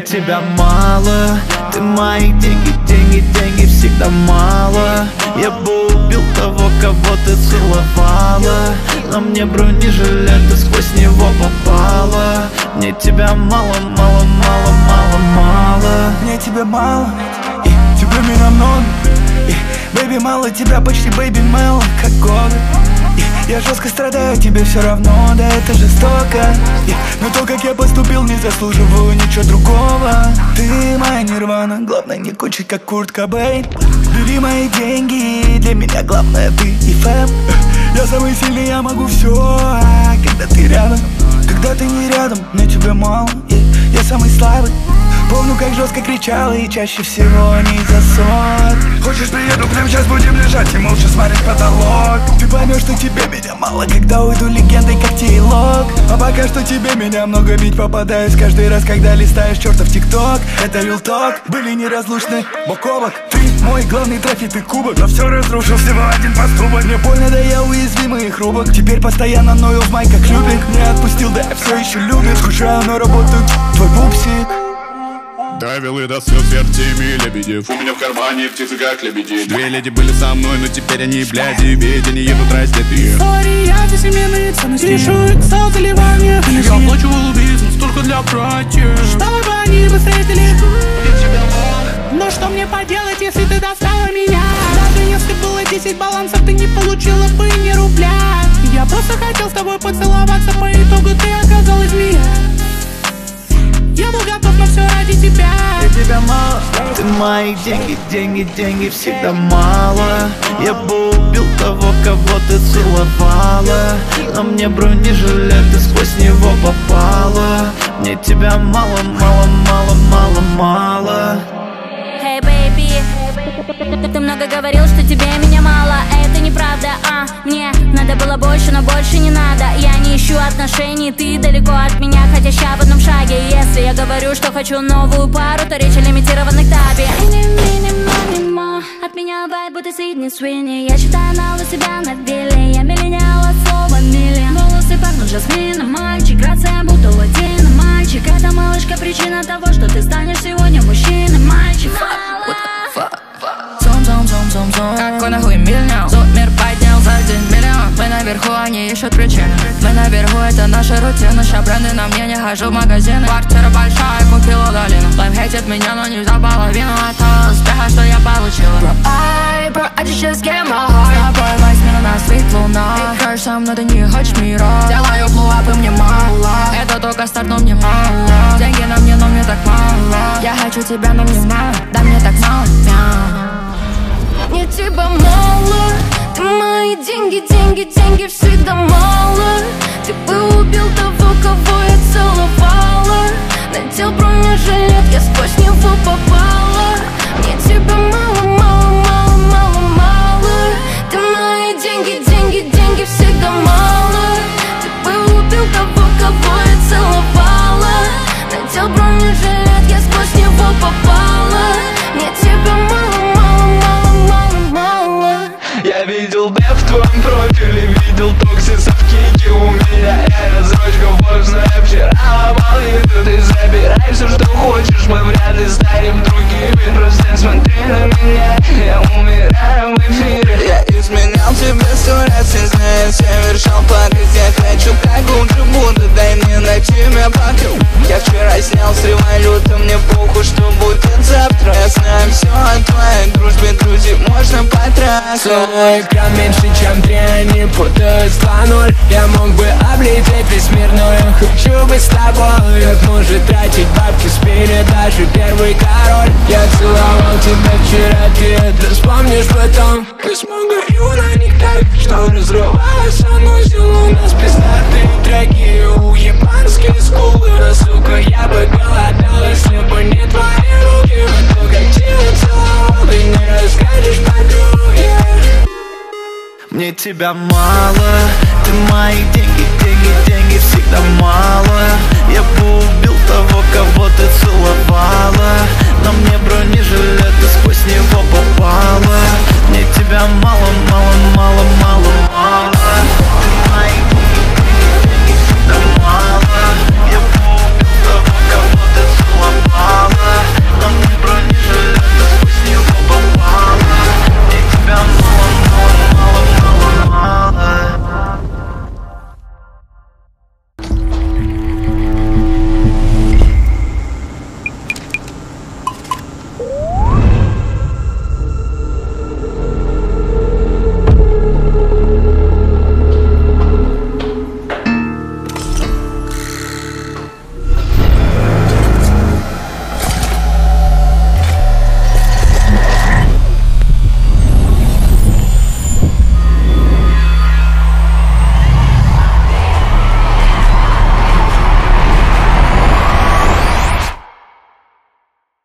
тебя мало. Ты мои деньги, деньги, деньги всегда мало. Я бы убил того, кого ты целовала, но мне бронежилет, ты сквозь него попала. Мне тебя мало, мало, мало, мало, мало. Мне тебя мало, и тебе меня много. Бэйби, мало тебя, почти бэйби мело, как годы. Я жестко страдаю, тебе все равно, да это жестоко. Но то, как я поступил, не заслуживаю ничего другого. Ты моя нирвана, главное не кончить, как Курт Кобейн. Бери мои деньги, для меня главное ты и фэм. Я самый сильный, я могу все, когда ты рядом. Когда ты не рядом, мне тебя мало, я самый слабый. Помню, как жестко кричала, и чаще всего не за сон. Хочешь, приеду прямо сейчас, будем лежать и молча смотреть потолок. Ты поймешь, что тебе меня мало, когда уйду легендой, как Тейлок. А пока что тебе меня много, ведь попадаюсь каждый раз, когда листаешь чертов ТикТок. Это Real Talk, были неразлучны бок о бок. Ты мой главный трофей, ты кубок, но все разрушил всего один поступок. Мне больно, да я уязвимый и хрупок. Теперь постоянно ною в май, как любик. Не отпустил, да я все еще любит. Скучаю, но работаю, твой пупсик. Довел и до слез вертими лебедев. У меня в кармане птицы как лебеди. Две леди были со мной, но теперь они бляди. Ведь они едут раздетые. История за семейные ценности. Решают со заливания. Я плачу убийцам только для братьев, чтобы они бы встретили. Но что мне поделать, если ты достала меня? Даже если было 10 балансов, ты не получила бы ни рубля. Я просто хотел с тобой поцеловаться, по итогу ты оказалась змея. Я был готов на все ради тебя. Я тебя мало, ты мои деньги, деньги, деньги всегда мало. Я бы убил того, кого ты целовала, но мне бронежилет, ты сквозь него попала. Мне тебя мало, мало, мало, мало, мало. Hey baby, ты много говорил, что тебе меня мало. Это неправда, мне надо было больше, но больше не надо. Я не ищу отношений, ты далеко от меня, хотя ща в одном шаге. Если я говорю, что хочу новую пару, то речь о лимитированных табе. От меня вайб, будто Сидни Суини. Я считаю нал у себя на вилле. Я миллениал от слова миллион. Волосы пахнут жасмином, мальчик. Грация будто латино, мальчик. Это малышка причина того, что ты станешь сегодня мужчиной, мальчик. Какой нахуй миллион? Мир поднял за день миллион. Мы наверху, они ищут причины. Мы наверху, это наша рутина. Ща бренды на мне, не хожу в магазины. Квартира большая, купила долину. Лайф хейтит меня, но не за половину от того успеха, что я получила. Bro, I just get my heart. С тобой возьми на свет луна. Ты кажешь, со мной ты не хочешь мира. Делаю блуапы, мне мало. Это только старт, но мне мало. Деньги на мне, но мне так мало. Я хочу тебя, но мне мало. Да мне так мало. Мне тебя мало, ты мои деньги, деньги, деньги всегда мало. Ты бы убил того, кого я целовала. Надел бронежилет, я сквозь него попала. Мне тебя мало, мало, мало, мало, мало. Ты мои деньги, деньги, деньги всегда мало. Ты бы убил того, кого я целовала. Надел бронежилет, я сквозь него попала. Мне тебя мало, мало, мало, мало. Я видел бэп в твоем профиле, видел токсисов кики у меня. Я разрочка вкусная, вчера ломал еду. Ты забирай все, что хочешь, мы вряд ли станем другими. Просто смотри на меня, я умираю в эфире. Я изменял тебе 100 раз, не зная, совершал порыв. Я хочу как лучше буду, дай мне на тебя покрыл. Я вчера снял с революта, мне похуй, что будет завтра. Я знаю все о твоей дружбе, друзей можно потратить. Мой экран меньше, чем 3, они путают 2-0. Я мог бы облететь весь мир, но я хочу быть с тобой. Как может тратить бабки с передачи первый король. Я целовал тебя вчера, ты это вспомнишь потом. Мы смогу на них так, что разрывалось санузел. У нас пиздатые треки, уебанские скулы. Но, сука, я бы голодал, если бы не твои руки. Но то, как тебя целовал, ты не расскажешь подруге. Мне тебя мало, ты мои деньги,